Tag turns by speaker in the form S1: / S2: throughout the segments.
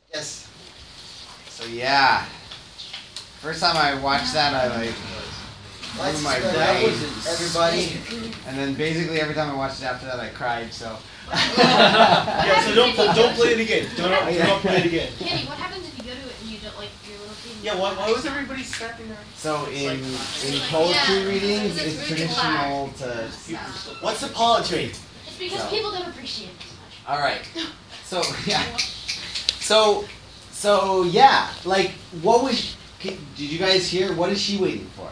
S1: Yes.
S2: So yeah, first time I watched that, I like blew my brain.
S1: Everybody.
S2: And then basically every time I watched it after that, I cried. So.
S3: Yeah, so don't play it again. Don't play it again.
S4: Kenny, what happens if you go to it and you don't like your little thing?
S3: Yeah, why was everybody snapping there?
S2: So in poetry readings,
S4: it's
S2: it's
S4: really
S2: traditional to.
S1: What's the poetry?
S4: It's because
S2: So.
S4: people don't appreciate it as much.
S2: All right. So yeah. So yeah. Like, what was? Did you guys hear? What is she waiting for?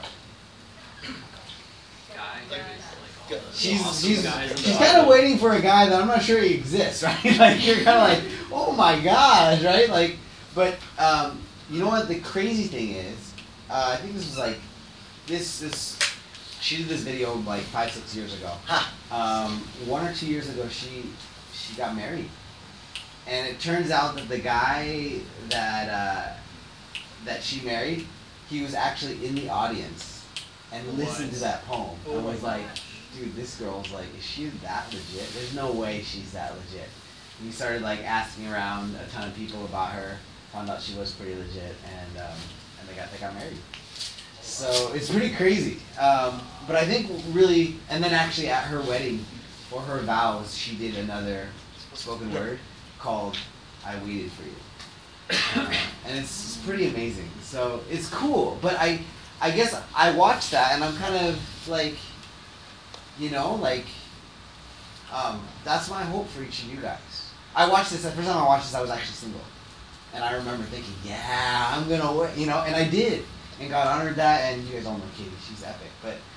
S2: She's kind of waiting for a guy that I'm not sure he exists, right? Like, you're kind of like, oh my gosh, right? Like, but you know what the crazy thing is? I think this was like this. She did this video like 5-6 years ago. 1 or 2 years ago, she got married, and it turns out that the guy that she married, he was actually in the audience and listened to that poem and was like, dude, this girl's like, is she that legit? There's no way she's that legit. And he started like asking around a ton of people about her, found out she was pretty legit, and they got married. So it's pretty crazy. But I think really, and then actually at her wedding, for her vows, she did another spoken word called "I Waited for You," and it's pretty amazing. So it's cool. But I guess I watched that, and I'm kind of like, you know, like, that's my hope for each of you guys. I watched this, the first time I watched this, I was actually single. And I remember thinking, yeah, I'm going to, you know, and I did. And God honored that, and you guys all know Katie, she's epic.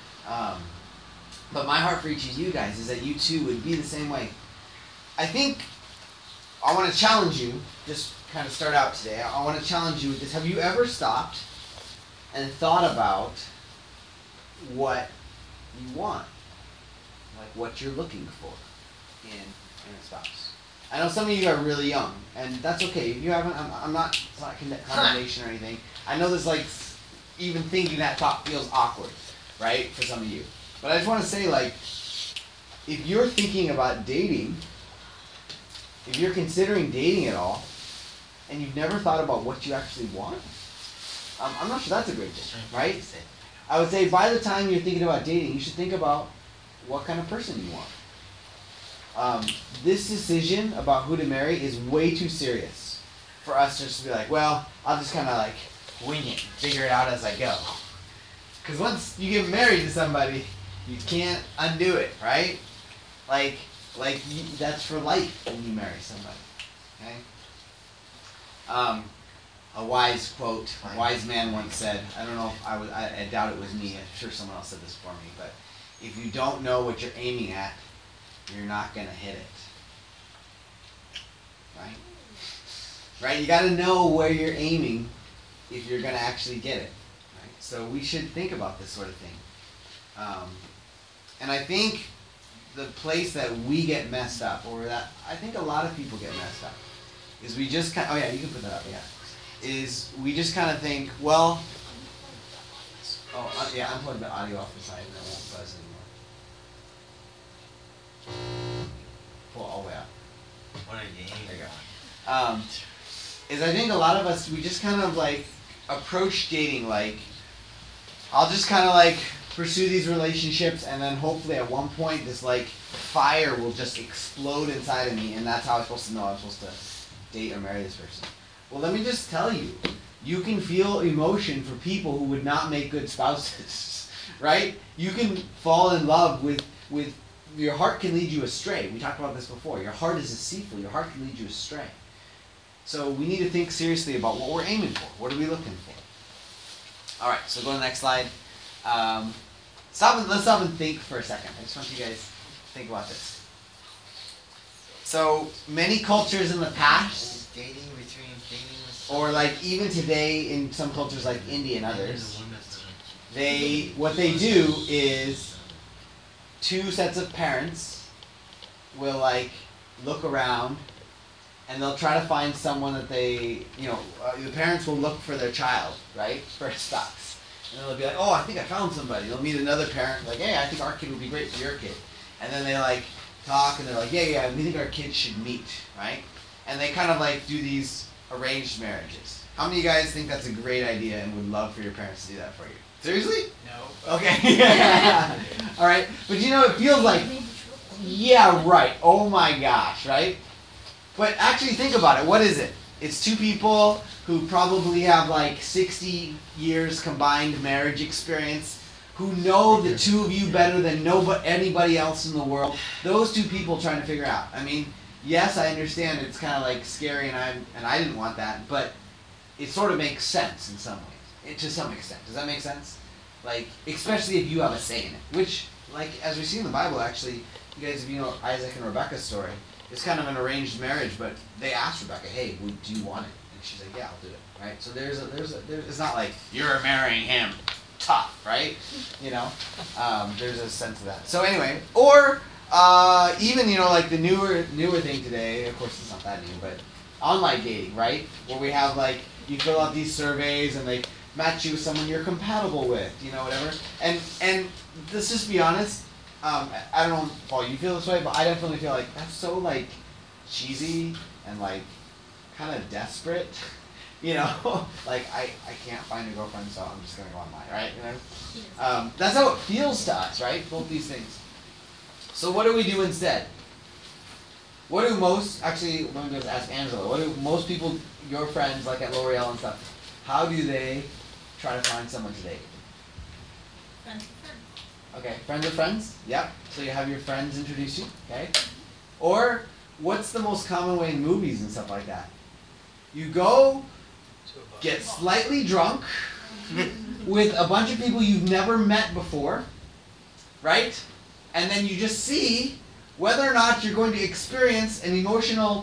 S2: But my heart for each of you guys is that you too would be the same way. I think I want to challenge you, just kind of start out today, I want to challenge you with this. Have you ever stopped and thought about what you want? Like what you're looking for in a spouse. I know some of you are really young, and that's okay. If you haven't, I'm not, it's not condemnation or anything. I know there's like, even thinking that thought feels awkward, right, for some of you. But I just want to say, like, if you're thinking about dating, if you're considering dating at all, and you've never thought about what you actually want, I'm not sure that's a great thing, right? I would say by the time you're thinking about dating, you should think about what kind of person you want. This decision about who to marry is way too serious for us just to be like, well, I'll just kind of like wing it, figure it out as I go. Because once you get married to somebody, you can't undo it, right? That's for life when you marry somebody. Okay. A wise quote, a wise man once said, I don't know if I doubt it was me, I'm sure someone else said this for me, but if you don't know what you're aiming at, you're not going to hit it. Right? Right? You got to know where you're aiming if you're going to actually get it. Right? So we should think about this sort of thing. And I think the place that we get messed up, or that I think a lot of people get messed up, is we just kind of, oh yeah, you can put that up, yeah. Is we just kind of think, well, yeah, unplug the audio off the side and it won't buzz anymore. Pull all the way up.
S1: What are you aiming?
S2: There you go. Is I think a lot of us, we just kind of like approach dating like, I'll just kind of like pursue these relationships, and then hopefully at one point this like fire will just explode inside of me, and that's how I'm supposed to know I'm supposed to date or marry this person. Well, let me just tell you, you can feel emotion for people who would not make good spouses, right? You can fall in love with your heart can lead you astray. We talked about this before. Your heart is deceitful. Your heart can lead you astray. So we need to think seriously about what we're aiming for. What are we looking for? All right, so go to the next slide. Let's stop and think for a second. I just want you guys to think about this. So many cultures in the past, or like even today in some cultures like India and others, what they do is two sets of parents will like look around and they'll try to find someone that they, the parents will look for their child, right, for a spouse. And they'll be like, oh, I think I found somebody. They'll meet another parent, like, hey, I think our kid would be great for your kid. And then they talk and they're like, yeah, we think our kids should meet, right? And they kind of do these arranged marriages. How many of you guys think that's a great idea and would love for your parents to do that for you? Seriously?
S1: No.
S2: Okay. All right. But you know, it feels like, yeah, right. Oh my gosh, right? But actually think about it. What is it? It's two people who probably have like 60 years combined marriage experience, who know the two of you better than anybody else in the world. Those two people trying to figure out. I mean, yes, I understand it's kind of like scary, and I didn't want that, but it sort of makes sense in some ways, to some extent. Does that make sense? Like, especially if you have a say in it, which, like, as we see in the Bible, actually, you guys, if you know Isaac and Rebecca's story, it's kind of an arranged marriage, but they asked Rebecca, "Hey, do you want it?" And she's like, "Yeah, I'll do it." Right? So there's it's not like you're marrying him, tough, right? You know, there's a sense of that. So anyway, or even like the newer thing today. Of course, it's not that new, but online dating, right? Where we have like you fill out these surveys and they match you with someone you're compatible with, whatever. And let's just be honest. I don't know, Paul, you feel this way, but I definitely feel like that's so like cheesy and like kind of desperate, like I can't find a girlfriend, so I'm just gonna go online, right? That's how it feels to us, right? Both these things. So what do we do instead? What do most, actually, let me just ask Angela, what do most people, your friends, like at L'Oreal and stuff, how do they try to find someone to date?
S4: Friends with friends.
S2: Okay, friends of friends? Yep. So you have your friends introduce you, okay? Or, what's the most common way in movies and stuff like that? You go, get slightly drunk, with a bunch of people you've never met before, right? And then you just see whether or not you're going to experience an emotional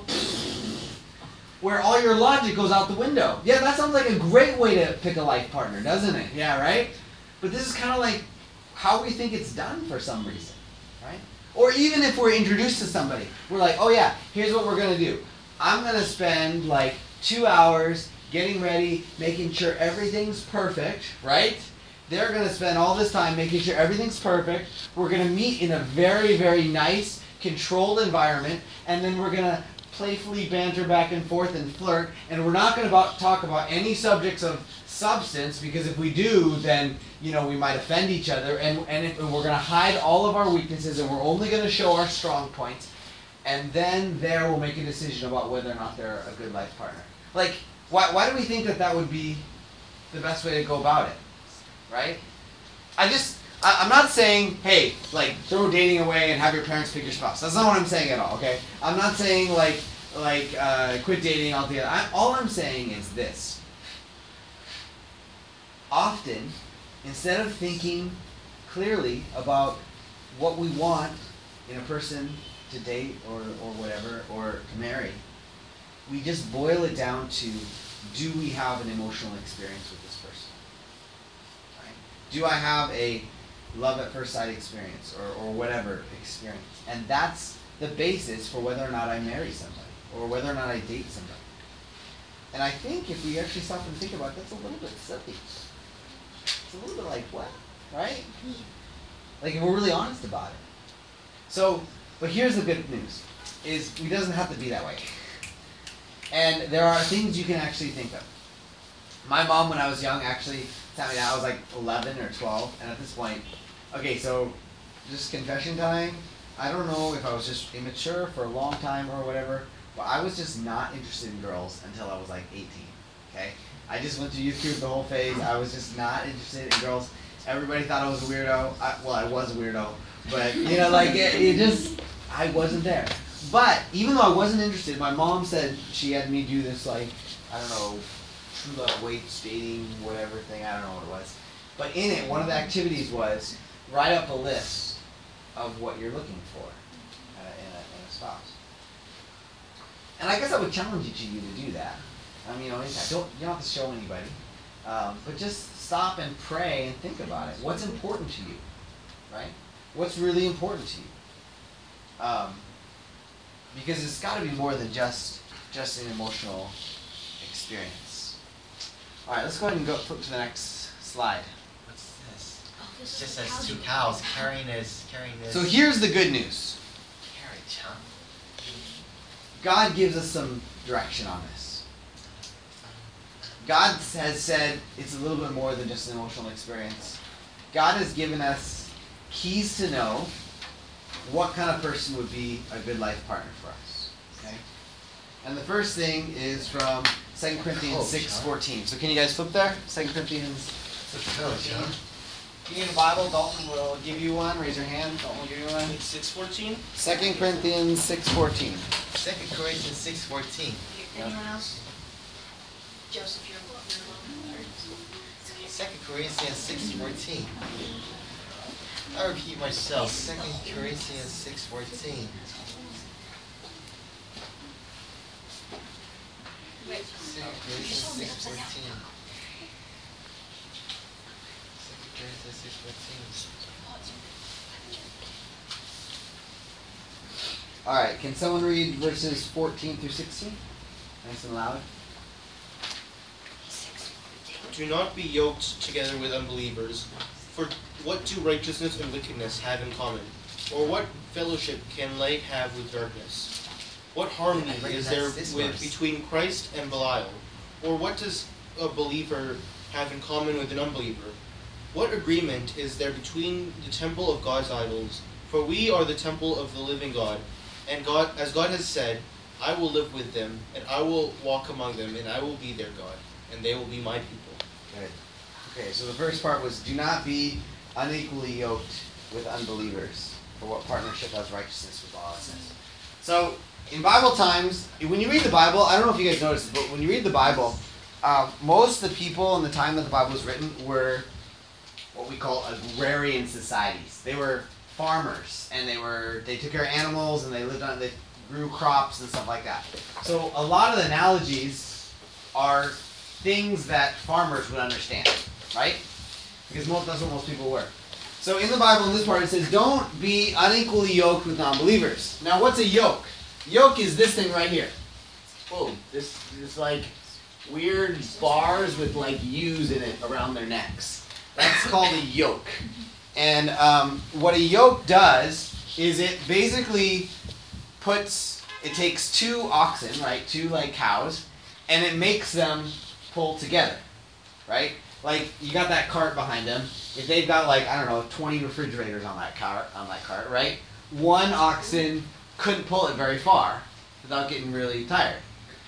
S2: where all your logic goes out the window. Yeah, that sounds like a great way to pick a life partner, doesn't it? Yeah, right? But this is kind of like how we think it's done for some reason, right? Or even if we're introduced to somebody, we're like, oh yeah, here's what we're going to do. I'm going to spend like 2 hours getting ready, making sure everything's perfect, right? They're going to spend all this time making sure everything's perfect. We're going to meet in a very, very nice, controlled environment, and then we're going to playfully banter back and forth and flirt, and we're not going to talk about any subjects of substance, because if we do, then we might offend each other, and we're going to hide all of our weaknesses, and we're only going to show our strong points, and then there we'll make a decision about whether or not they're a good life partner. Like, why do we think that would be the best way to go about it, right? I'm not saying, hey, like, throw dating away and have your parents pick your spouse. That's not what I'm saying at all, okay? I'm not saying, like quit dating altogether. All I'm saying is this. Often, instead of thinking clearly about what we want in a person to date or whatever, or to marry, we just boil it down to, do we have an emotional experience with this person? Right? Do I have a love at first sight experience or whatever experience? And that's the basis for whether or not I marry somebody or whether or not I date somebody. And I think if we actually stop and think about it, that's a little bit silly. It's a little bit like, what? Right? Like, if we're really honest about it. So, but here's the good news, is it doesn't have to be that way. And there are things you can actually think of. My mom, when I was young, actually told me that I was like 11 or 12, and at this point, okay, so just confession time. I don't know if I was just immature for a long time or whatever, but I was just not interested in girls until I was like 18, okay? I just went through youth group the whole phase. I was just not interested in girls. Everybody thought I was a weirdo. I was a weirdo, but I wasn't there. But even though I wasn't interested, my mom said she had me do this, like, I don't know, true love weights, dating, whatever thing, I don't know what it was. But in it, one of the activities was write up a list of what you're looking for in a spouse. And I guess I would challenge each of you to do that. I mean, anytime. You don't have to show anybody. But just stop and pray and think about it. What's important to you, right? What's really important to you? Because it's got to be more than just an emotional experience. All right, let's go ahead and flip to the next slide.
S1: What's this? It just says 2 cows carrying this.
S2: So here's the good news.
S1: Carriage, huh?
S2: God gives us some direction on this. God has said it's a little bit more than just an emotional experience. God has given us keys to know what kind of person would be a good life partner for us. Okay? And the first thing is from 2 Corinthians 6:14. So can you guys flip there? 2 Corinthians. If you need a Bible, Dalton will give you one. Raise your hand. Dalton will give you one.
S3: 6:14.
S2: 2 Corinthians 6:14.
S1: 2 Corinthians 6:14.
S4: Anyone else? Joseph, you're alone.
S1: 2 Corinthians 6:14. I repeat myself. 2 Corinthians 6:14.
S4: Wait.
S1: 2 Corinthians 6:14. 2 Corinthians 6:14.
S2: All right. Can someone read verses 14 through 16? Nice and loud.
S3: Do not be yoked together with unbelievers. For what do righteousness and wickedness have in common? Or what fellowship can light have with darkness? What harmony is there between Christ and Belial? Or what does a believer have in common with an unbeliever? What agreement is there between the temple of God's idols? For we are the temple of the living God. And God, as God has said, I will live with them, and I will walk among them, and I will be their God, and they will be my people.
S2: Good. Okay, so the first part was, do not be unequally yoked with unbelievers. For what partnership has righteousness with lawlessness? So, in Bible times, when you read the Bible, I don't know if you guys noticed, but when you read the Bible, most of the people in the time that the Bible was written were what we call agrarian societies. They were farmers, and they took care of animals, and they grew crops and stuff like that. So a lot of the analogies are things that farmers would understand, right? Because that's what most people were. So in the Bible, in this part, it says, don't be unequally yoked with non-believers. Now, what's a yoke? Yoke is this thing right here. Boom. This like weird bars with like U's in it around their necks. That's called a yoke. And what a yoke does is it basically takes two oxen, right, two like cows, and it makes them pull together, right? Like you got that cart behind them. If they've got like, I don't know, 20 refrigerators on that cart, right? One oxen couldn't pull it very far without getting really tired.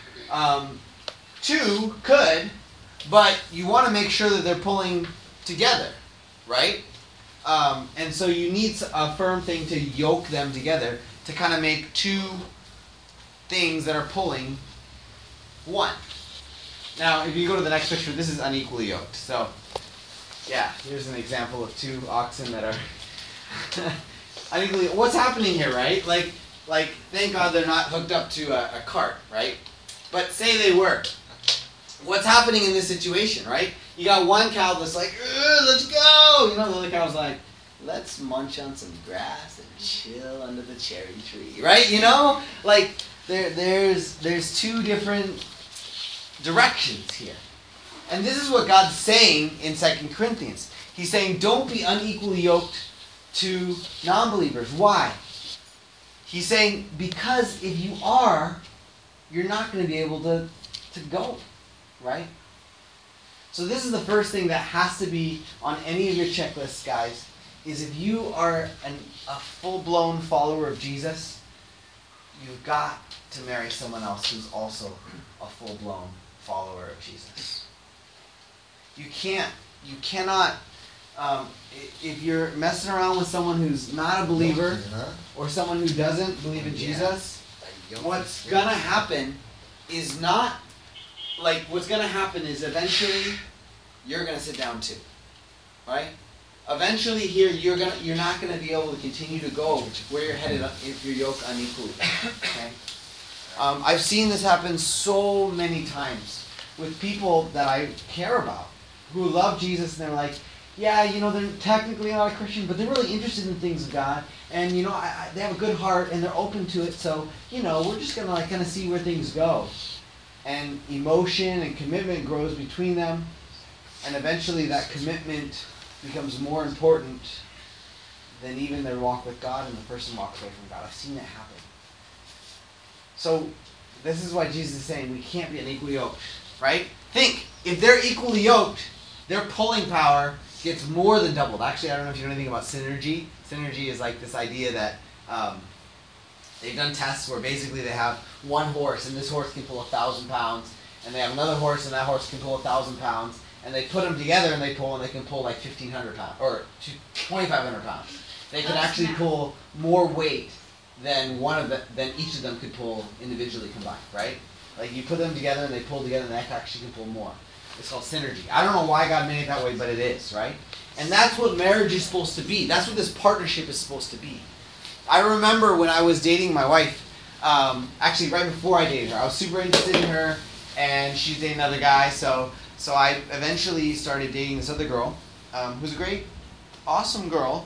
S2: Two could, but you want to make sure that they're pulling together, right? And so you need a firm thing to yoke them together to kind of make two things that are pulling one. Now, if you go to the next picture, this is unequally yoked. So, yeah, here's an example of two oxen that are unequally. What's happening here, right? Like, thank God they're not hooked up to a cart, right? But say they were. What's happening in this situation, right? You got one cow that's like, let's go! You know, the other cow's like, let's munch on some grass and chill under the cherry tree, right? You know? Like, there's two different directions here. And this is what God's saying in 2 Corinthians. He's saying, don't be unequally yoked to non-believers. Why? He's saying, because if you are, you're not going to be able to go, right? So this is the first thing that has to be on any of your checklists, guys, is if you are a full-blown follower of Jesus, you've got to marry someone else who's also a full-blown follower of Jesus. You cannot, if you're messing around with someone who's not a believer or someone who doesn't believe in Jesus, what's going to happen is eventually you're going to sit down too, right? Eventually here you're not going to be able to continue to go where you're headed if you're yoked unequally, okay? I've seen this happen so many times with people that I care about who love Jesus, and they're like, yeah, you know, they're technically not a Christian, but they're really interested in things of God, and you know, they have a good heart and they're open to it, so you know, we're just gonna like kind of see where things go. And emotion and commitment grows between them, and eventually that commitment becomes more important than even their walk with God, and the person walks away from God. I've seen that happen. So this is why Jesus is saying we can't be unequally yoked. right? Think, if they're equally yoked, their pulling power gets more than doubled. Actually, I don't know if you know anything about synergy. Synergy is like this idea that they've done tests where basically they have one horse, and this horse can pull 1,000 pounds, and they have another horse, and that horse can pull 1,000 pounds, and they put them together and they can pull like 1,500 pounds or 2,500 pounds. They can actually pull more weight than than each of them could pull individually combined, right? Like you put them together and they pull together, and they actually can pull more. It's called synergy. I don't know why God made it that way, but it is, right? And that's what marriage is supposed to be. That's what this partnership is supposed to be. I remember when I was dating my wife, actually right before I dated her, I was super interested in her, and she's dating another guy, so I eventually started dating this other girl, who's a great, awesome girl,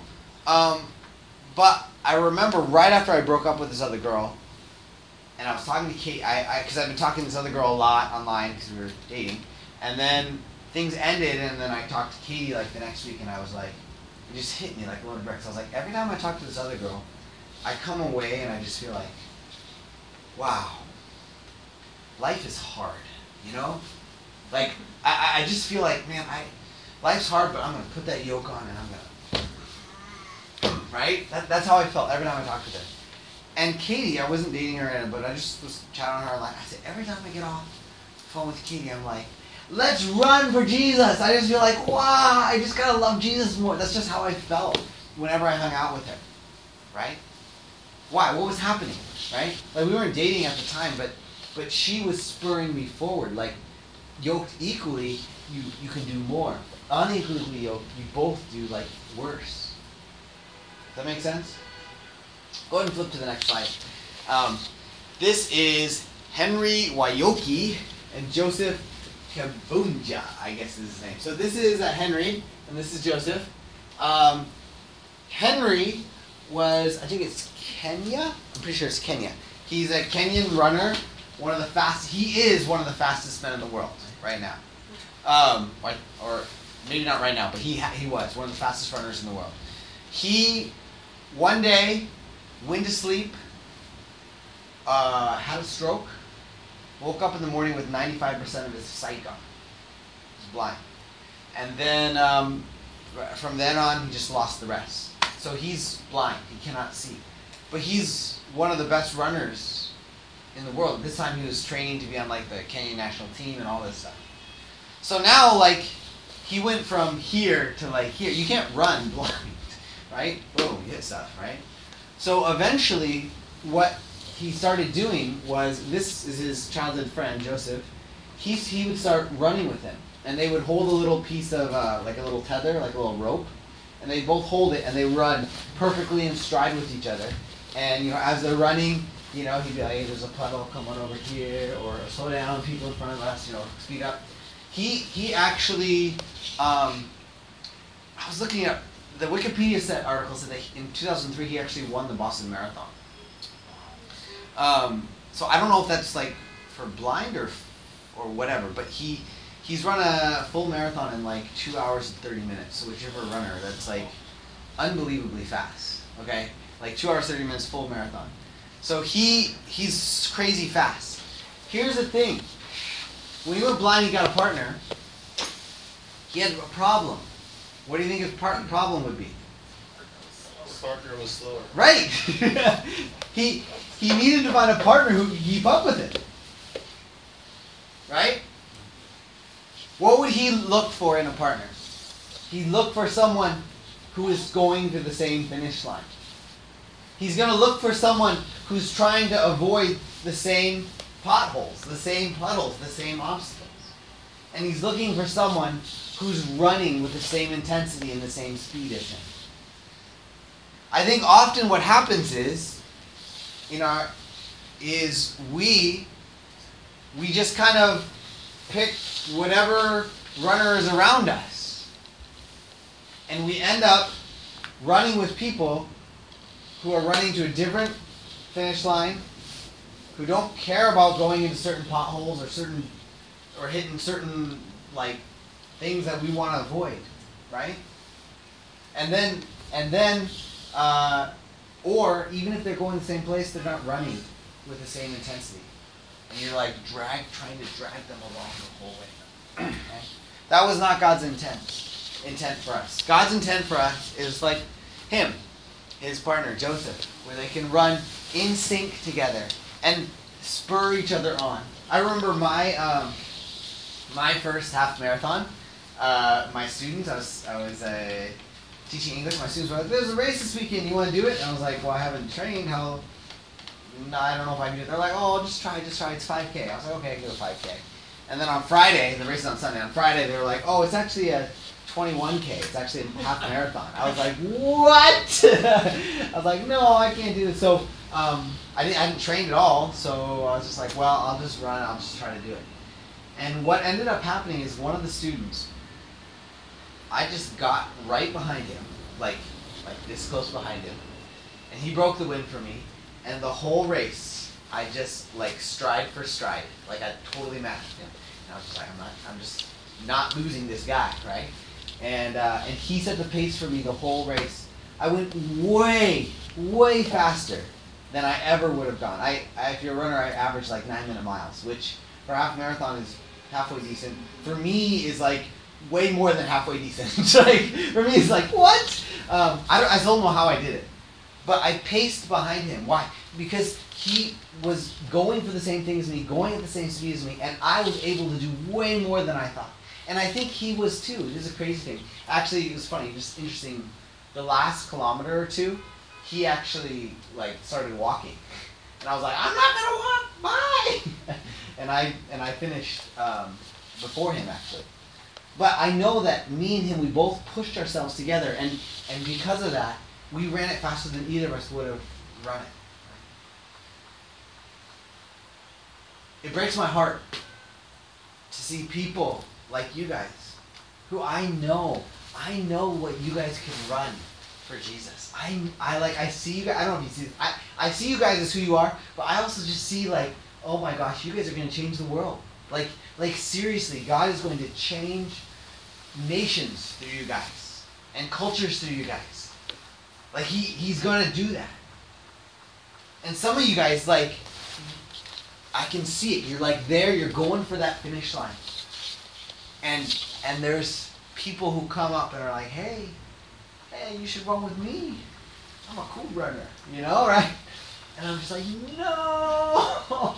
S2: but I remember right after I broke up with this other girl, and I was talking to Kate, because I've been talking to this other girl a lot online because we were dating, and then things ended, and then I talked to Katie like the next week, and I was like, it just hit me like a load of bricks. I was like, every time I talk to this other girl, I come away and I just feel like, wow, life is hard, you know? Like, I just feel like, man, life's hard, but I'm going to put that yoke on and I'm going to, right? That's how I felt every time I talked to her. And Katie, I wasn't dating her, but I just was chatting with her, like, I said, every time I get off the phone with Katie, I'm like, let's run for Jesus. I just feel like, wow, I just got to love Jesus more. That's just how I felt whenever I hung out with her, right? Why? What was happening, right? Like, we weren't dating at the time, but she was spurring me forward. Like, yoked equally, you can do more. Unequally yoked, you both do, like, worse. Does that make sense? Go ahead and flip to the next slide. This is Henry Wayoki and Joseph Kabunja, I guess is his name. So this is Henry, and this is Joseph. Henry was, I think it's Kenya? I'm pretty sure it's Kenya. He's a Kenyan runner, he is one of the fastest men in the world right now. Or maybe not right now, but he was one of the fastest runners in the world. He, one day, went to sleep, had a stroke, woke up in the morning with 95% of his sight gone. He was blind. And then, from then on, he just lost the rest. So he's blind. He cannot see. But he's one of the best runners in the world. This time he was training to be on like the Kenyan national team and all this stuff. So now, like, he went from here to like here. You can't run blind, right? Boom, you hit stuff, right? So eventually, what he started doing was, this is his childhood friend, Joseph. He would start running with him. And they would hold a little piece of, like a little tether, like a little rope. And they both hold it, and they run perfectly in stride with each other. And, you know, as they're running, you know, he'd be like, hey, there's a puddle, come on over here, or slow down, people in front of us, you know, speed up. He actually, I was looking at, the Wikipedia article said that in 2003 he actually won the Boston Marathon. So I don't know if that's like for blind or whatever, but he's run a full marathon in like 2 hours and 30 minutes. So whichever runner, that's like unbelievably fast. Okay, like 2 hours 30 minutes full marathon. So he's crazy fast. Here's the thing: when he went blind, he got a partner. He had a problem. What do you think his problem would be?
S3: The partner was slower.
S2: Right. He needed to find a partner who could keep up with it. Right? What would he look for in a partner? He'd look for someone who is going to the same finish line. He's going to look for someone who's trying to avoid the same potholes, the same puddles, the same obstacles. And he's looking for someone who's running with the same intensity and the same speed as him. I think often what happens is, we just kind of pick whatever runner is around us. And we end up running with people who are running to a different finish line, who don't care about going into certain potholes or hitting certain things that we want to avoid, right? And then, or even if they're going the same place, they're not running with the same intensity. and you're like trying to drag them along the whole way. Okay? That was not God's intent for us. God's intent for us is like him, his partner Joseph, where they can run in sync together and spur each other on. I remember my first half marathon. My students, I was teaching English. My students were like, "There's a race this weekend. You want to do it?" And I was like, "Well, I haven't trained. No, I don't know if I can do it." They're like, "Oh, just try. It's 5K." I was like, "Okay, I can do a 5K." And then on Friday, the race is on Sunday. On Friday, they were like, "Oh, it's actually a 21K. It's actually a half marathon." I was like, "What?" I was like, "No, I can't do it." So I hadn't trained at all. So I was just like, "Well, I'll just run. I'll just try to do it." And what ended up happening is one of the students, I just got right behind him, like this close behind him, and he broke the wind for me. And the whole race, I just like stride for stride, like I totally matched him. And I was just like, I'm just not losing this guy, right? And he set the pace for me the whole race. I went way faster than I ever would have gone. If you're a runner, I average like 9-minute miles, which for a half marathon is halfway decent. For me, is like way more than halfway decent. Like for me, it's like what? I still don't know how I did it, but I paced behind him. Why? Because he was going for the same thing as me, going at the same speed as me, and I was able to do way more than I thought. And I think he was too. This is a crazy thing. Actually, it was funny, just interesting. The last kilometer or two, he actually like started walking, and I was like, "I'm not gonna walk, bye." and I finished before him actually. But I know that me and him, we both pushed ourselves together, and because of that, we ran it faster than either of us would have run it. It breaks my heart to see people like you guys, who I know what you guys can run for Jesus. I see you guys. I don't know if you see this. I see you guys as who you are, but I also just see like, oh my gosh, you guys are going to change the world. Like seriously, God is going to change nations through you guys and cultures through you guys. Like he's going to do that. And some of you guys, like, I can see it. You're like there. You're going for that finish line. And there's people who come up and are like, hey, you should run with me. I'm a cool runner, right? And I'm just like, no.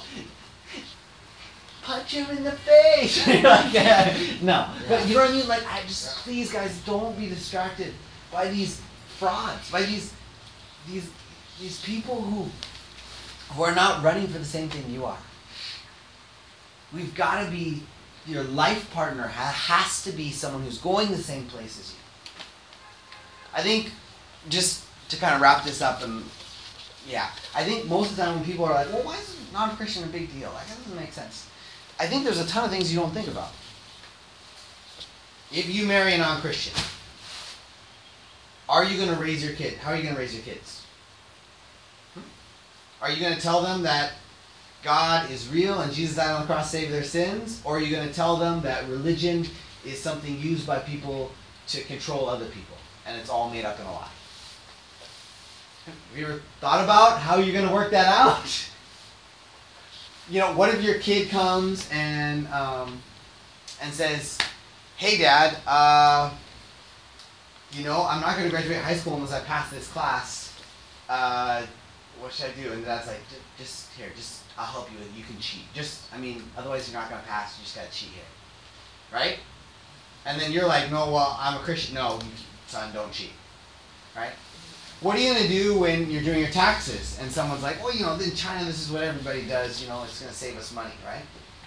S2: Punch him in the face. No. But you know what I mean? Like, please guys, don't be distracted by these frauds, by these people who are not running for the same thing you are. We've got to be, your life partner has to be someone who's going the same place as you. I think, just to kind of wrap this up, I think most of the time when people are like, well, why is non-Christian a big deal? Like, that doesn't make sense. I think there's a ton of things you don't think about. If you marry a non-Christian, are you going to raise your kid? How are you going to raise your kids? Are you going to tell them that God is real and Jesus died on the cross to save their sins? Or are you going to tell them that religion is something used by people to control other people and it's all made up in a lie? Have you ever thought about how you're going to work that out? What if your kid comes and says, hey Dad, I'm not going to graduate high school unless I pass this class. What should I do? And Dad's like, just I'll help you with it. You can cheat. Otherwise you're not going to pass. You just got to cheat here. Right? And then you're like, no, well, I'm a Christian. No, son, don't cheat. Right? What are you going to do when you're doing your taxes and someone's like, well, in China this is what everybody does, it's going to save us money, right?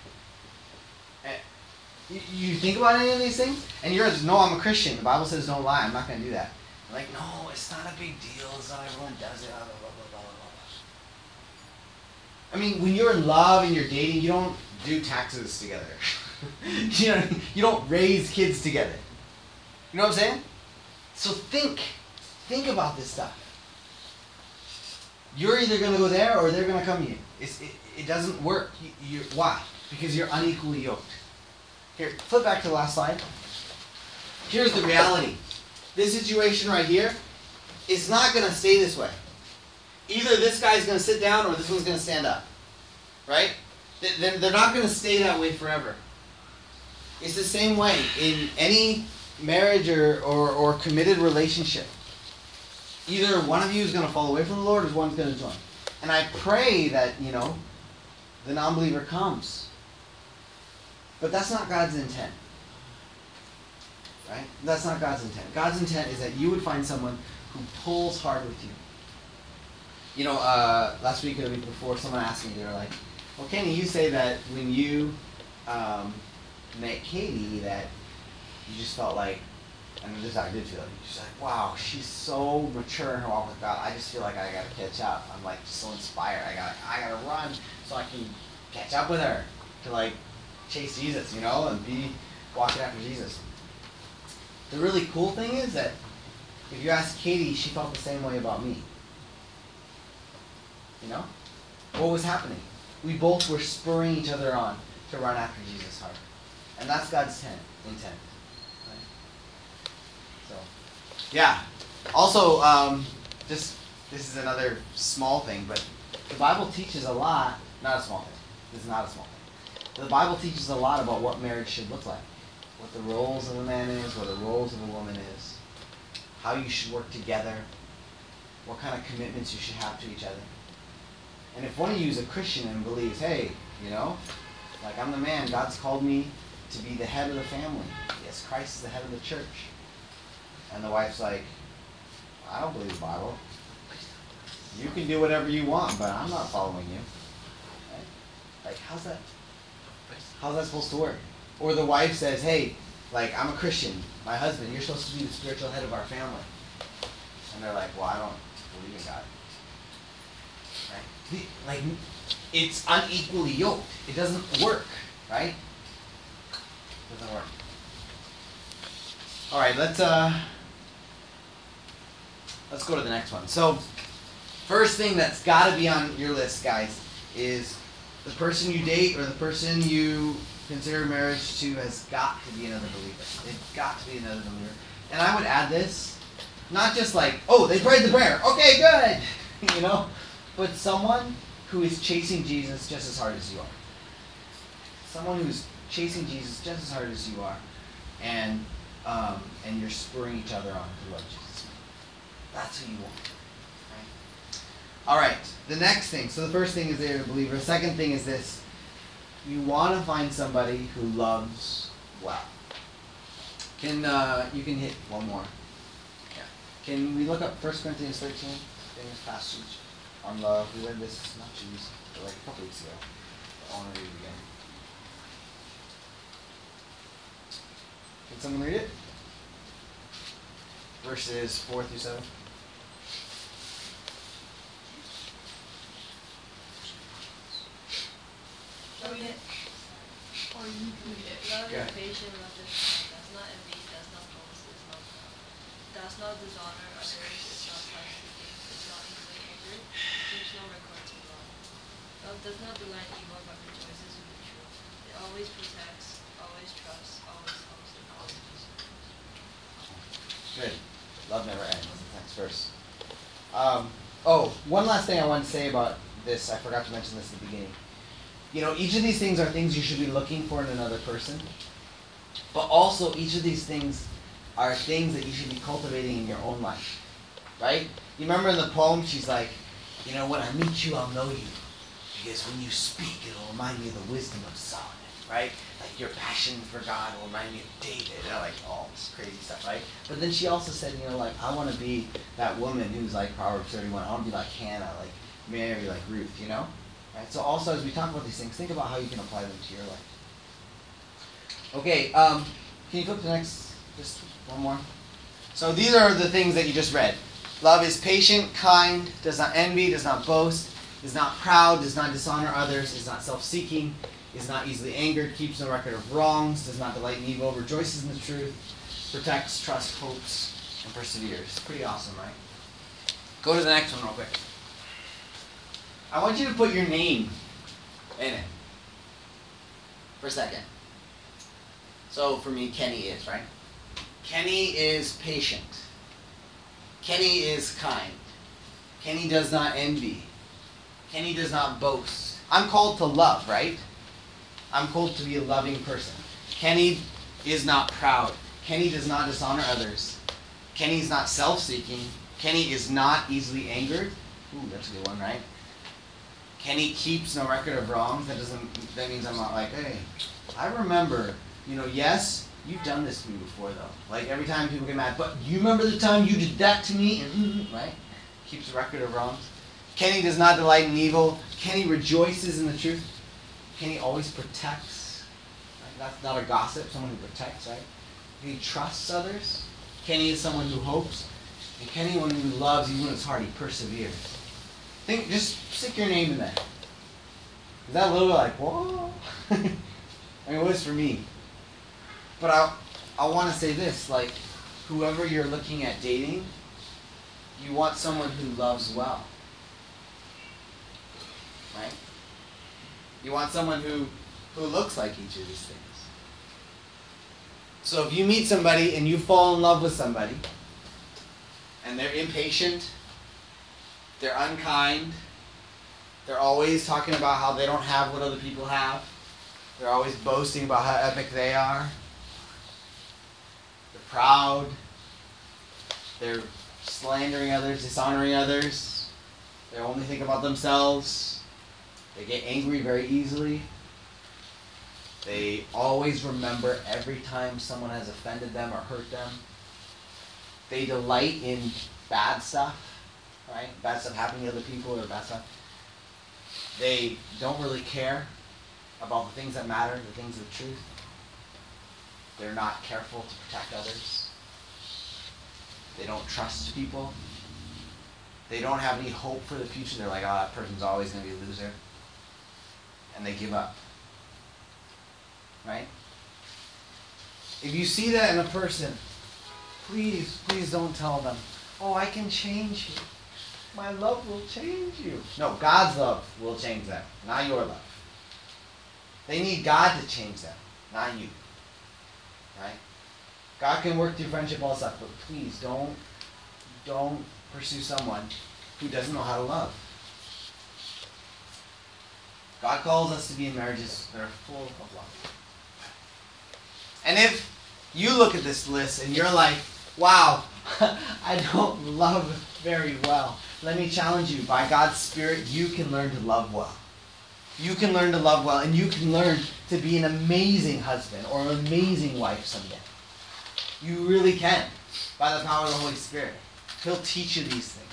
S2: And you think about any of these things? And you're like, no, I'm a Christian. The Bible says don't lie. I'm not going to do that. You're like, no, it's not a big deal. It's not everyone does it. Blah, blah, blah, blah, blah, blah. When you're in love and you're dating, you don't do taxes together. You don't raise kids together. You know what I'm saying? So think about this stuff. You're either going to go there or they're going to come to you. It doesn't work. Why? Because you're unequally yoked. Here, flip back to the last slide. Here's the reality. This situation right here is not going to stay this way. Either this guy's going to sit down or this one's going to stand up. Right? They're not going to stay that way forever. It's the same way in any marriage or committed relationship. Either one of you is going to fall away from the Lord or one's going to join. And I pray that, the non-believer comes. But that's not God's intent. Right? That's not God's intent. God's intent is that you would find someone who pulls hard with you. Last week or the week before, someone asked me, they were like, well, Kenny, you say that when you met Katie that you just felt like, and this is how I did feel, you're just like, wow, she's so mature in her walk with God. I just feel like I gotta catch up. I'm like so inspired. I gotta run so I can catch up with her to like chase Jesus, and be walking after Jesus. The really cool thing is that if you ask Katie, she felt the same way about me. What was happening? We both were spurring each other on to run after Jesus hard. And that's God's intent. Right? So, yeah. Also, this is another small thing, but the Bible teaches a lot, not a small thing. This is not a small thing. The Bible teaches a lot about what marriage should look like. What the roles of a man is, what the roles of a woman is. How you should work together. What kind of commitments you should have to each other. And if one of you is a Christian and believes, hey, I'm the man, God's called me to be the head of the family. Yes, Christ is the head of the church. And the wife's like, I don't believe the Bible. You can do whatever you want, but I'm not following you. Right? Like, how's that supposed to work? Or the wife says, hey, I'm a Christian. My husband, you're supposed to be the spiritual head of our family. And they're like, well, I don't believe in God. Right? It's unequally yoked. It doesn't work, right? It doesn't work. All right, let's go to the next one. So, first thing that's got to be on your list, guys, is the person you date or the person you consider marriage to has got to be another believer. They've got to be another believer. And I would add this, not just they prayed the prayer. Okay, good. But someone who is chasing Jesus just as hard as you are. Someone who's chasing Jesus just as hard as you are. And you're spurring each other on to love Jesus. That's who you want. Right? All right, the next thing. So the first thing is they're a believer. The second thing is this. You want to find somebody who loves well. You can hit one more. Yeah. Can we look up 1 Corinthians 13? Famous passage on love. We read this not too recently, but a couple weeks ago. I want to read it again. Can someone read it? Verses 4 through 7.
S4: Shall we read it?
S5: Or you can read it.
S6: Love
S2: Yeah.
S6: is patient, love is kind, does not envy, does not boast, is not proud, does not dishonor others, is not self-seeking, is not easily angered, keeps no record of wrong. Love does not delight in evil, but rejoices with the truth. It always protects, always trusts, always hopes, and always perseveres.
S2: Good. Love never ends. Next verse. One last thing I want to say about this. I forgot to mention this at the beginning. Each of these things are things you should be looking for in another person. But also, each of these things are things that you should be cultivating in your own life. Right? You remember in the poem, she's like, when I meet you, I'll know you. Because when you speak, it'll remind me of the wisdom of Solomon. Right? Like your passion for God will remind me of David. All this crazy stuff, right? But then she also said, I want to be that woman who's like Proverbs 31. I want to be like Hannah, like Mary, like Ruth, Right? So also, as we talk about these things, think about how you can apply them to your life. Okay, can you flip to the next, just one more? So these are the things that you just read. Love is patient, kind, does not envy, does not boast, is not proud, does not dishonor others, is not self-seeking, is not easily angered, keeps no record of wrongs, does not delight in evil, rejoices in the truth, protects, trusts, hopes, and perseveres. Pretty awesome, right? Go to the next one real quick. I want you to put your name in it for a second. So for me, Kenny is, right? Kenny is patient. Kenny is kind. Kenny does not envy. Kenny does not boast. I'm called to love, right? I'm called to be a loving person. Kenny is not proud. Kenny does not dishonor others. Kenny's not self-seeking. Kenny is not easily angered. Ooh, that's a good one, right? Kenny keeps no record of wrongs. That means I'm not like, hey, I remember, yes, you've done this to me before though. Like every time people get mad, but you remember the time you did that to me? Right? Keeps a record of wrongs. Kenny does not delight in evil. Kenny rejoices in the truth. Kenny always protects. Right? That's not a gossip, someone who protects, right? He trusts others. Kenny is someone who hopes. And Kenny, one who loves, even when it's hard, he perseveres. Just stick your name in there. Is that a little bit like, whoa? I mean, it was for me. But I want to say this, like, whoever you're looking at dating, you want someone who loves well. Right? You want someone who looks like each of these things. So if you meet somebody and you fall in love with somebody, and they're impatient, they're unkind, they're always talking about how they don't have what other people have, they're always boasting about how epic they are, they're proud, they're slandering others, dishonoring others, they only think about themselves, they get angry very easily, they always remember every time someone has offended them or hurt them, they delight in bad stuff, right? Bad stuff happening to other people or bad stuff. They don't really care about the things that matter, the things of truth. They're not careful to protect others. They don't trust people. They don't have any hope for the future. They're like, oh, that person's always going to be a loser. And they give up. Right? If you see that in a person, please don't tell them, oh, I can change you. My love will change you. No, God's love will change them, not your love. They need God to change them, not you. Right? God can work through friendship, all stuff, but please don't pursue someone who doesn't know how to love. God calls us to be in marriages that are full of love. And if you look at this list and you're like, wow, I don't love very well. Let me challenge you. By God's Spirit, you can learn to love well. You can learn to love well, and you can learn to be an amazing husband or an amazing wife someday. You really can, by the power of the Holy Spirit. He'll teach you these things.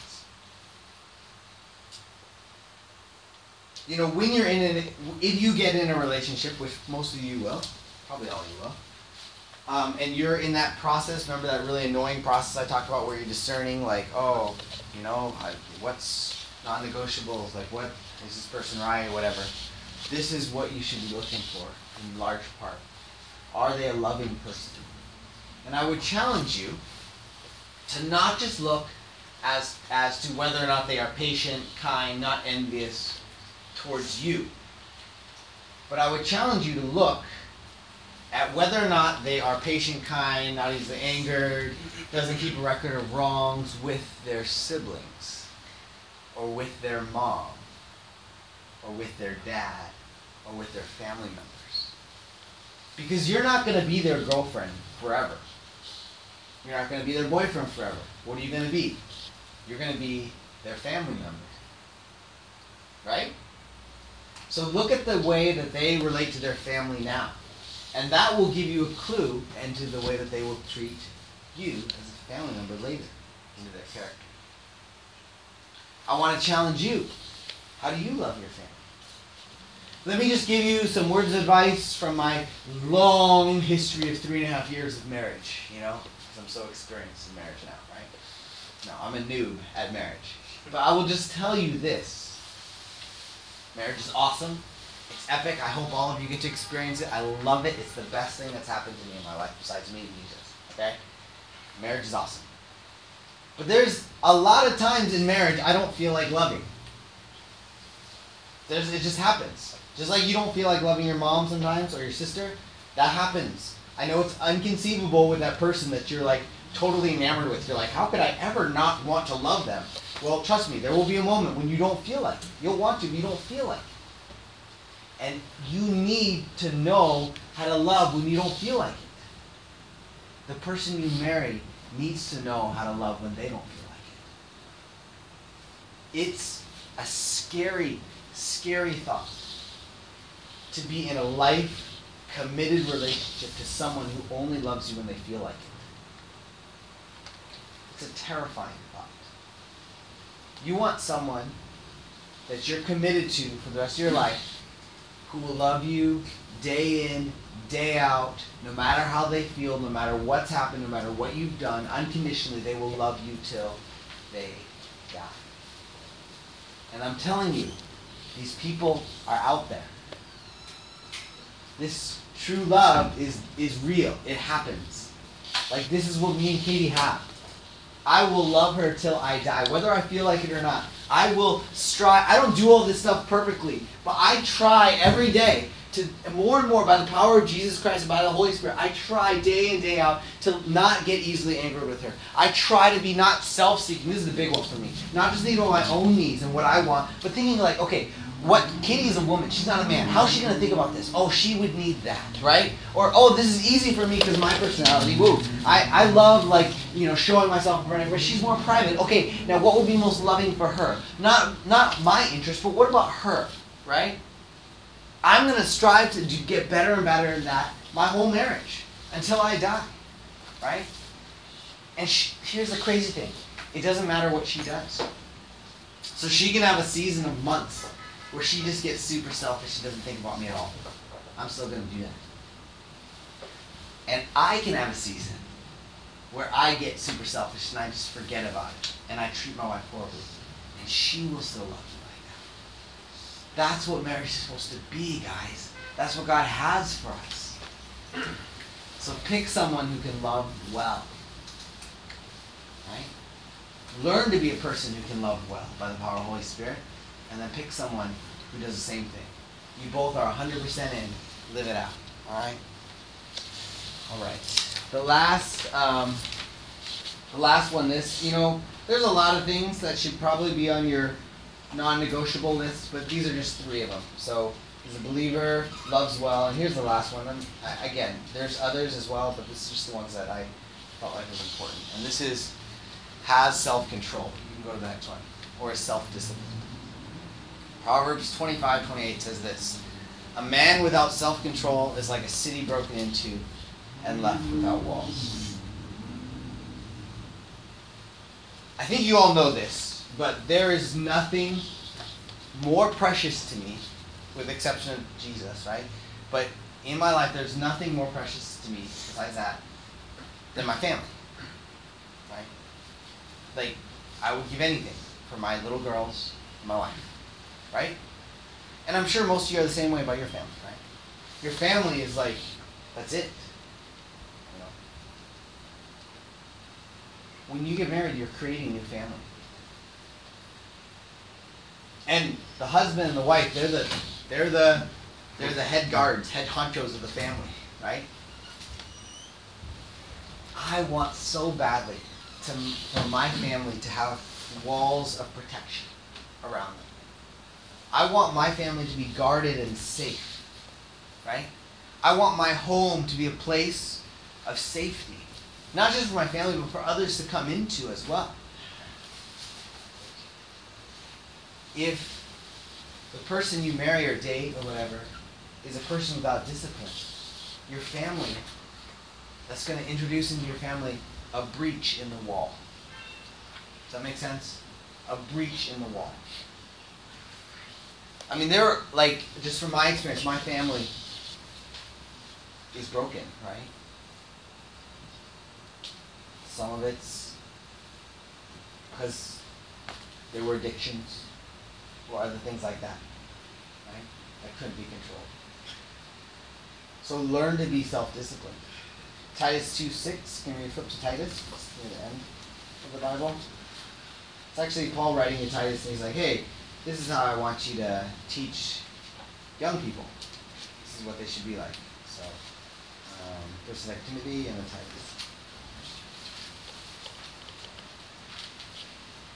S2: When you're if you get in a relationship, which most of you will, probably all of you will, and you're in that process, remember that really annoying process I talked about where you're discerning, like, oh, what's non-negotiables, like, what is this person right, whatever. This is what you should be looking for in large part. Are they a loving person? And I would challenge you to not just look as to whether or not they are patient, kind, not envious towards you. But I would challenge you to look at whether or not they are patient, kind, not easily angered, doesn't keep a record of wrongs with their siblings, or with their mom, or with their dad, or with their family members. Because you're not going to be their girlfriend forever. You're not going to be their boyfriend forever. What are you going to be? You're going to be their family member. Right? So look at the way that they relate to their family now. And that will give you a clue into the way that they will treat you as a family member later into their character. I want to challenge you. How do you love your family? Let me just give you some words of advice from my long history of 3.5 years of marriage, because I'm so experienced in marriage now, right? No, I'm a noob at marriage. But I will just tell you this. Marriage is awesome. It's epic. I hope all of you get to experience it. I love it. It's the best thing that's happened to me in my life besides meeting Jesus. Okay? Marriage is awesome. But there's a lot of times in marriage I don't feel like loving. It just happens. Just like you don't feel like loving your mom sometimes or your sister, that happens. I know it's inconceivable with that person that you're like totally enamored with. You're like, how could I ever not want to love them? Well, trust me, there will be a moment when you don't feel like it. You'll want to, but you don't feel like it. And you need to know how to love when you don't feel like it. The person you marry needs to know how to love when they don't feel like it. It's a scary, scary thought to be in a life-committed relationship to someone who only loves you when they feel like it. It's a terrifying thought. You want someone that you're committed to for the rest of your life who will love you day in, day out, no matter how they feel, no matter what's happened, no matter what you've done, unconditionally, they will love you till they die. And I'm telling you, these people are out there. This true love is real. It happens. Like, this is what me and Katie have. I will love her till I die, whether I feel like it or not. I will strive. I don't do all this stuff perfectly, but I try every day to, more and more, by the power of Jesus Christ and by the Holy Spirit, I try day in, day out to not get easily angered with her. I try to be not self-seeking. This is the big one for me. Not just thinking about my own needs and what I want, but thinking like, okay, Katie is a woman. She's not a man. How's she going to think about this? Oh, she would need that, right? Or, oh, this is easy for me because my personality. Woo. I love, like, showing myself in front of her. She's more private. Okay, now what would be most loving for her? Not my interest, but what about her, right? I'm going to strive to get better and better in that my whole marriage until I die, right? And here's the crazy thing. It doesn't matter what she does. So she can have a season of months where she just gets super selfish. She doesn't think about me at all. I'm still going to do that. And I can have a season where I get super selfish and I just forget about it. And I treat my wife horribly. And she will still love me like that. That's what marriage is supposed to be, guys. That's what God has for us. So pick someone who can love well. Right? Learn to be a person who can love well by the power of the Holy Spirit. And then pick someone who does the same thing. You both are 100% in. Live it out. Alright? Alright. The last one, there's a lot of things that should probably be on your non-negotiable list, but these are just 3 of them. So, he's a believer, loves well, and here's the last one. Again, there's others as well, but this is just the ones that I felt like was important. And this is, has self-control. You can go to the next one. Or is self-discipline. Proverbs 25:28 says this: a man without self-control is like a city broken into and left without walls. I think you all know this, but there is nothing more precious to me, with the exception of Jesus, right? But in my life, there's nothing more precious to me besides that than my family, right? Like, I would give anything for my little girls, my wife. Right? And I'm sure most of you are the same way about your family, right? Your family is like, that's it. When you get married, you're creating a new family. And the husband and the wife, they're the head guards, head honchos of the family, right? I want so badly for my family to have walls of protection around them. I want my family to be guarded and safe, right? I want my home to be a place of safety. Not just for my family, but for others to come into as well. If the person you marry or date or whatever is a person without discipline, your family, that's going to introduce into your family a breach in the wall. Does that make sense? A breach in the wall. I mean, just from my experience, my family is broken, right? Some of it's because there were addictions or other things like that, right? That couldn't be controlled. So learn to be self-disciplined. Titus 2:6, can we flip to Titus? It's near the end of the Bible. It's actually Paul writing to Titus, and he's like, hey, this is how I want you to teach young people. This is what they should be like. So, first like Timothy and then Titus.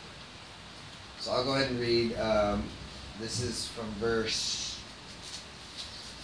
S2: So I'll go ahead and read. This is from verse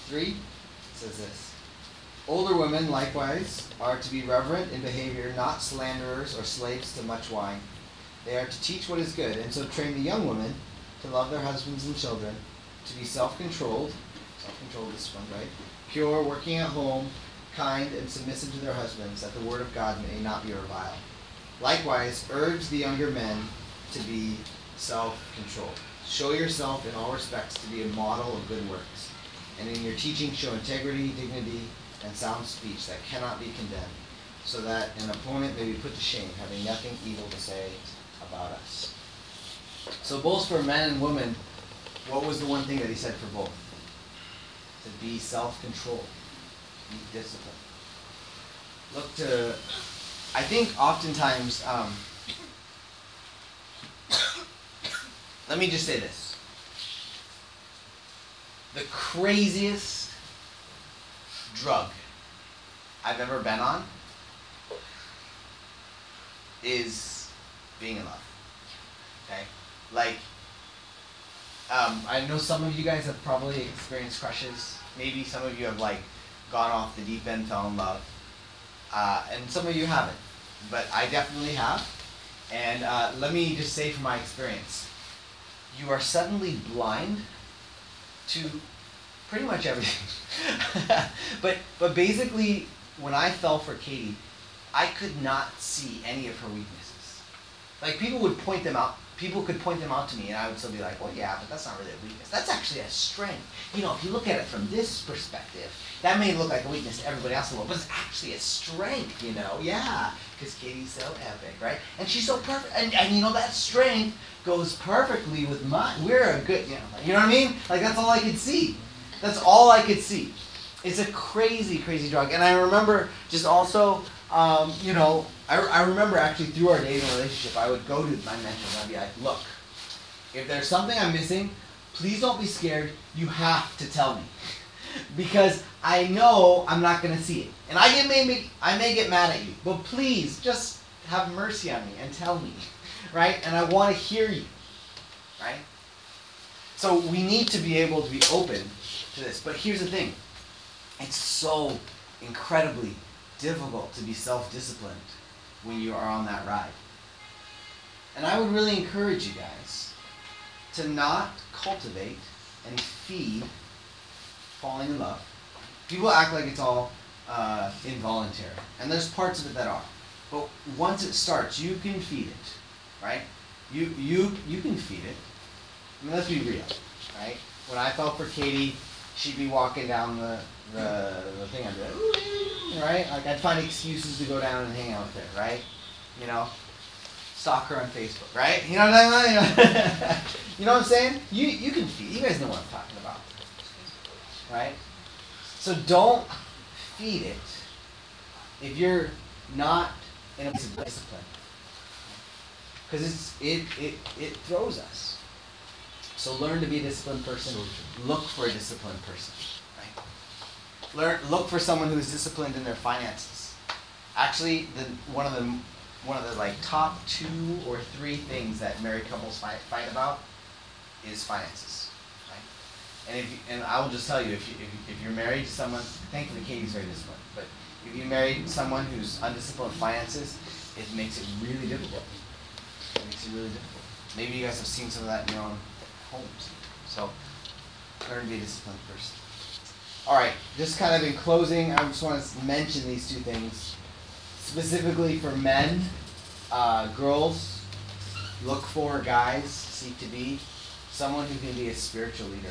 S2: 3 says this. Older women, likewise, are to be reverent in behavior, not slanderers or slaves to much wine. They are to teach what is good, and so train the young women to love their husbands and children, to be self-controlled disciplined, right? Pure, working at home, kind, and submissive to their husbands, that the word of God may not be reviled. Likewise, urge the younger men to be self-controlled. Show yourself in all respects to be a model of good works, and in your teaching show integrity, dignity, and sound speech that cannot be condemned, so that an opponent may be put to shame, having nothing evil to say about us. So both for men and women, what was the one thing that he said for both? To be self-controlled, be disciplined. Look to, I think oftentimes, let me just say this. The craziest drug I've ever been on is being in love. Okay? Like, I know some of you guys have probably experienced crushes. Maybe some of you have like gone off the deep end, fell in love. And some of you haven't. But I definitely have. And let me just say from my experience, you are suddenly blind to pretty much everything. but basically, when I fell for Katie, I could not see any of her weaknesses. Like people could point them out to me, and I would still be like, well, yeah, but that's not really a weakness. That's actually a strength. You know, if you look at it from this perspective, that may look like a weakness to everybody else in the world, but it's actually a strength, you know? Yeah, because Katie's so epic, right? And she's so perfect. And you know, that strength goes perfectly with mine. We're a good, you know what I mean? Like, that's all I could see. That's all I could see. It's a crazy, crazy drug. And I remember just also, you know, I remember actually through our dating relationship, I would go to my mentor and I'd be like, look, if there's something I'm missing, please don't be scared. You have to tell me. Because I know I'm not going to see it. And I may get mad at you, but please just have mercy on me and tell me, right? And I want to hear you, right? So we need to be able to be open to this. But here's the thing. It's so incredibly difficult to be self-disciplined when you are on that ride. And I would really encourage you guys to not cultivate and feed falling in love. People act like it's all involuntary, and there's parts of it that are. But once it starts, you can feed it, right? You can feed it. I mean, let's be real, right? When I fell for Katie, she'd be walking down the thing, I'd be like, ooh, right? Like, I'd find excuses to go down and hang out with her, right? You know, stalk her on Facebook, right? You know what I'm saying? You know what I'm saying? You can feed. You guys know what I'm talking about, right? So don't feed it if you're not in a place of discipline, because it throws us. So learn to be a disciplined person. Look for a disciplined person. Right? Look for someone who is disciplined in their finances. Actually, one of the like top 2 or 3 things that married couples fight about is finances. Right? And I will just tell you, if you're married to someone, thankfully Katie's very disciplined, but if you marry someone who's undisciplined with finances, it makes it really difficult. It makes it really difficult. Maybe you guys have seen some of that in your own homes. So learn to be a disciplined person. All right, just kind of in closing, I just want to mention these 2 things. Specifically for men, girls, look for guys, seek to be someone who can be a spiritual leader.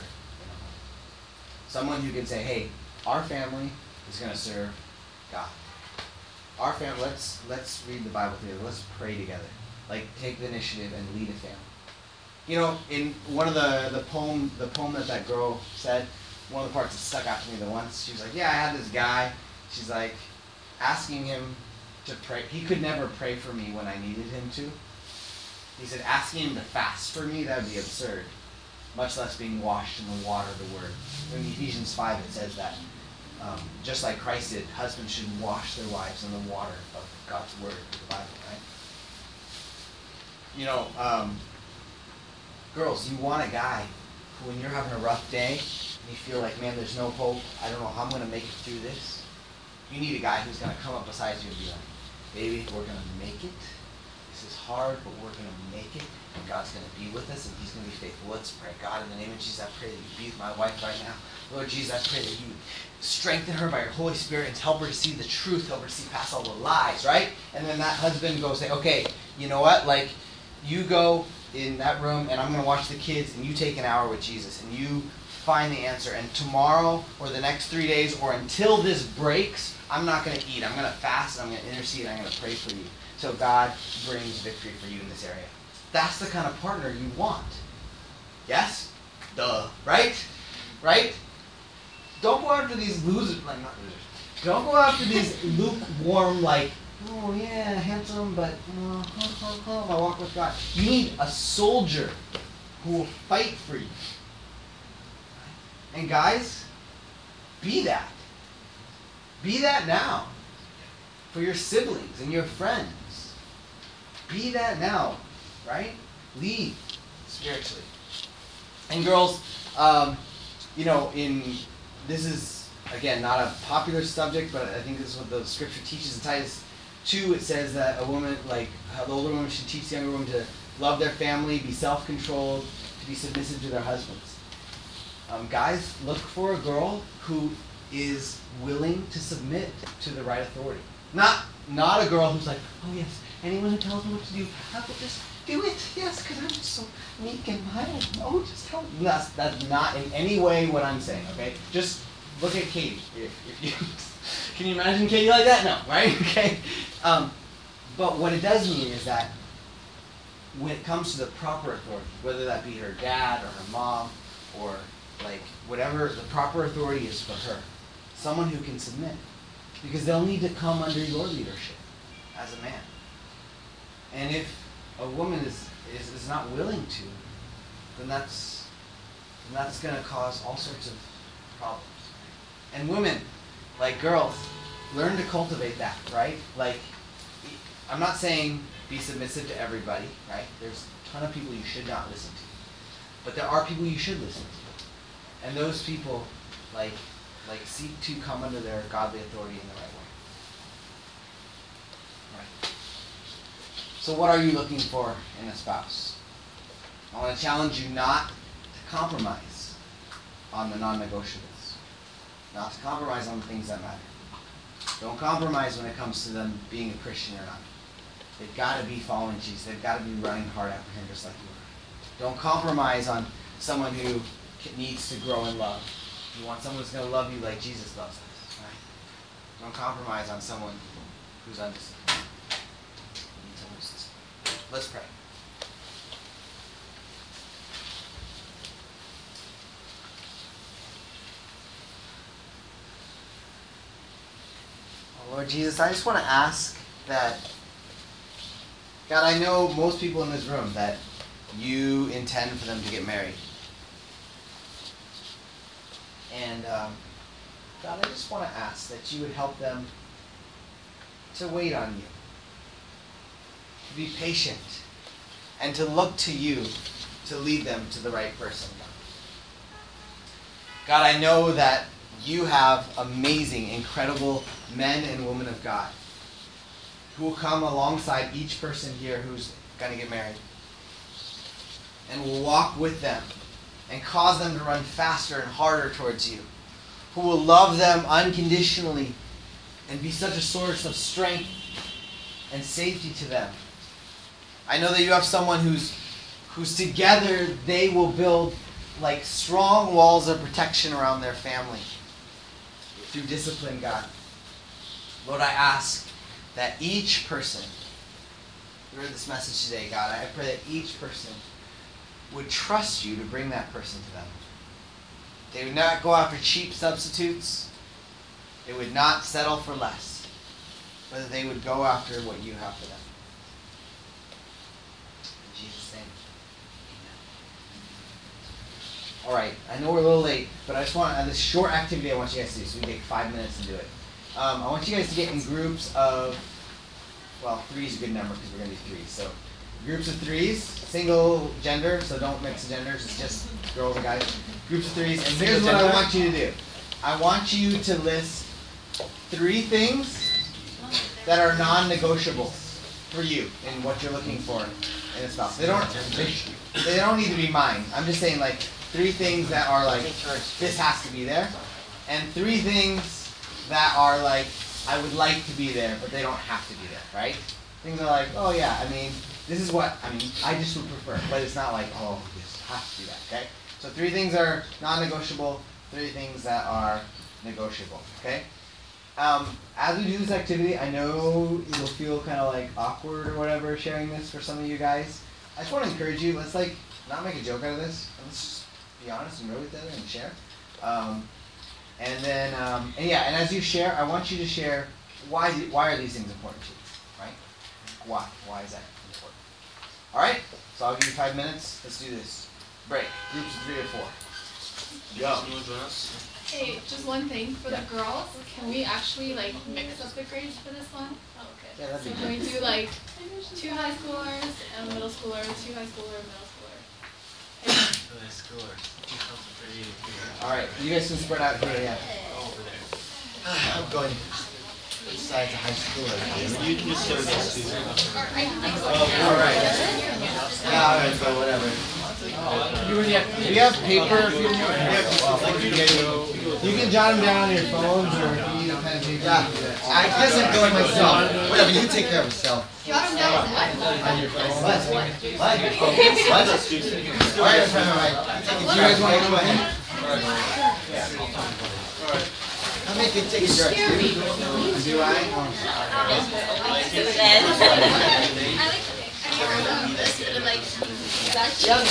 S2: Someone who can say, hey, our family is going to serve God. Our family, let's read the Bible together. Let's pray together. Like, take the initiative and lead a family. You know, in one of the poem that girl said, one of the parts that stuck out to me the once, she was like, yeah, I had this guy, she's like, asking him to pray. He could never pray for me when I needed him to. He said, asking him to fast for me, that would be absurd. Much less being washed in the water of the Word. In Ephesians 5 it says that, just like Christ did, husbands should wash their wives in the water of God's Word, the Bible, right? You know, girls, you want a guy who, when you're having a rough day, and you feel like, man, there's no hope, I don't know how I'm going to make it through this, you need a guy who's going to come up beside you and be like, baby, we're going to make it. This is hard, but we're going to make it. And God's going to be with us, and he's going to be faithful. Let's pray. God, in the name of Jesus, I pray that you be with my wife right now. Lord Jesus, I pray that you would strengthen her by your Holy Spirit and help her to see the truth, help her to see past all the lies, right? And then that husband goes say, okay, you know what? Like, you go in that room, and I'm going to watch the kids, and you take an hour with Jesus, and you find the answer. And tomorrow, or the next 3 days, or until this breaks, I'm not going to eat. I'm going to fast, and I'm going to intercede, and I'm going to pray for you. So God brings victory for you in this area. That's the kind of partner you want. Yes? Duh. Right? Right? Don't go after these losers. Like, not losers. Don't go after these lukewarm, like, oh yeah, handsome, but I walk with God. You need a soldier who will fight for you. And guys, be that. Be that now. For your siblings and your friends. Be that now. Right? Lead spiritually. And girls, this is, again, not a popular subject, but I think this is what the scripture teaches in Titus 2. It says that a woman, like, how the older woman should teach the younger woman to love their family, be self-controlled, to be submissive to their husbands. Guys, look for a girl who is willing to submit to the right authority. Not a girl who's like, oh yes, anyone who tells me what to do, I will just do it, yes, because I'm so meek and mild. Oh, just help me. That's not in any way what I'm saying, okay? Just look at Katie. If you can you imagine Katie like that? No, right? Okay. But what it does mean is that when it comes to the proper authority, whether that be her dad or her mom or like whatever the proper authority is for her, someone who can submit, because they'll need to come under your leadership as a man. And if a woman is not willing to, then that's going to cause all sorts of problems. And women, like girls, learn to cultivate that, right? Like, I'm not saying be submissive to everybody, right? There's a ton of people you should not listen to. But there are people you should listen to. And those people, like seek to come under their godly authority in the right way. Right? So what are you looking for in a spouse? I want to challenge you not to compromise on the non-negotiables. Not to compromise on the things that matter. Don't compromise when it comes to them being a Christian or not. They've got to be following Jesus. They've got to be running hard after him just like you are. Don't compromise on someone who needs to grow in love. You want someone who's going to love you like Jesus loves us. Right? Don't compromise on someone who's undisciplined. You need someone who's disciplined. Let's pray. Oh, Lord Jesus, I just want to ask that, God, I know most people in this room that you intend for them to get married. And God, I just want to ask that you would help them to wait on you, to be patient, and to look to you to lead them to the right person. God, I know that you have amazing, incredible men and women of God who will come alongside each person here who's going to get married and will walk with them and cause them to run faster and harder towards you, who will love them unconditionally and be such a source of strength and safety to them. I know that you have someone who's together they will build like strong walls of protection around their family through discipline, God. Lord, I ask that each person who heard this message today, God, I pray that each person would trust you to bring that person to them. They would not go after cheap substitutes. They would not settle for less. But they would go after what you have for them. In Jesus' name, amen. All right, I know we're a little late, but I just want this short activity I want you guys to do, so we can take 5 minutes to do it. I want you guys to get in groups of, well, 3 is a good number because we're going to do 3. So groups of threes, single gender, so don't mix genders, it's just girls and guys. Groups of threes, and here's what I want you to do. I want you to list 3 things that are non-negotiables for you in what you're looking for in a spouse. They don't need to be mine. I'm just saying like 3 things that are like, this has to be there, and 3 things that are like, I would like to be there, but they don't have to be there, right? Things are like, oh yeah, I mean, this is what, I mean, I just would prefer, but it's not like, oh, this has to be that, okay? So 3 things are non-negotiable, 3 things that are negotiable, okay? As we do this activity, I know it'll feel kind of like awkward or whatever sharing this for some of you guys. I just want to encourage you, let's like, not make a joke out of this, let's just be honest and real with each other and share. And then, and yeah, and as you share, I want you to share why are these things important to you, right? Why? Why is that important? All right. So I'll give you 5 minutes. Let's do this. Break. Groups of 3 or 4. Go.
S3: You want to join us?
S5: Hey, just one thing for the girls. Can we actually like mix up the grades for this one? Oh, okay.
S2: Yeah, that'd
S5: So
S2: be
S5: can we
S2: good.
S5: do like 2 high schoolers and a middle schooler, 2 high schooler, middle schooler?
S2: All right. You guys can spread out here. Yeah.
S1: I'm going inside the high school.
S3: You can just sit next to
S2: All right. Yeah. All right. So whatever. Do you have paper? You can jot them down on your phones, or if you need a pen and paper.
S1: Yeah, I guess I'm going myself. Whatever, you take care of yourself.
S5: Jot them down.
S2: On your phone.
S1: What? What? Alright.
S2: Do you guys want to go ahead?
S1: I'll make you take a drink.
S2: Do I?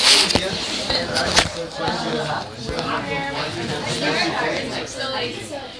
S5: So like